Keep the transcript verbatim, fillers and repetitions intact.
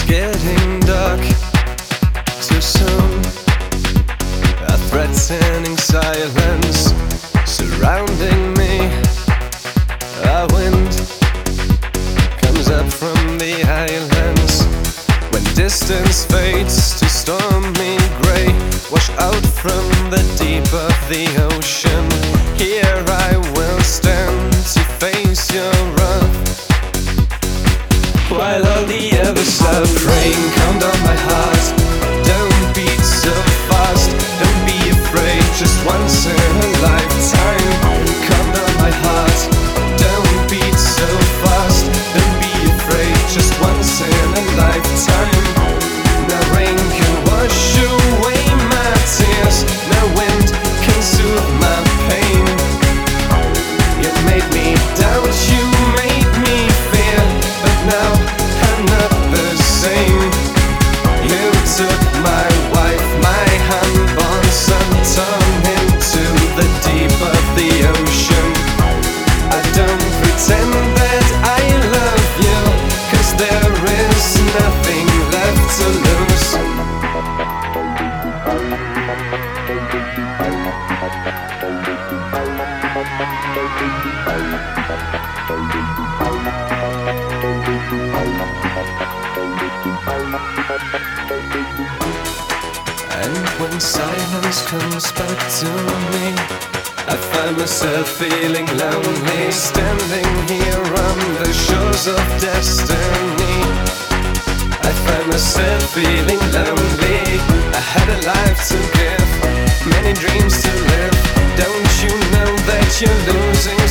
getting dark too soon. A threatening silence surrounding me. A wind comes up from the islands. When distance fades to stormy grey, wash out from the deep of the ocean. Here I will stand to face your wrath, while all the others are praying. Count on my heart, don't beat so fast. Don't be afraid, just once in a lifetime. Count on my heart, don't beat so fast. Don't be afraid, just once in a lifetime. No rain can wash away my tears, no wind can soothe my pain. You made me doubt, you made me fear, but now I'm not the same. You took my wife, my unborn son, turned into the deep of the ocean. I don't pretend that I love you, 'cause there is nothing left to lose. And when silence comes back to me, I find myself feeling lonely, standing here on the shores of destiny. I find myself feeling lonely. I had a life to give, many dreams to live. Don't you know that you're losing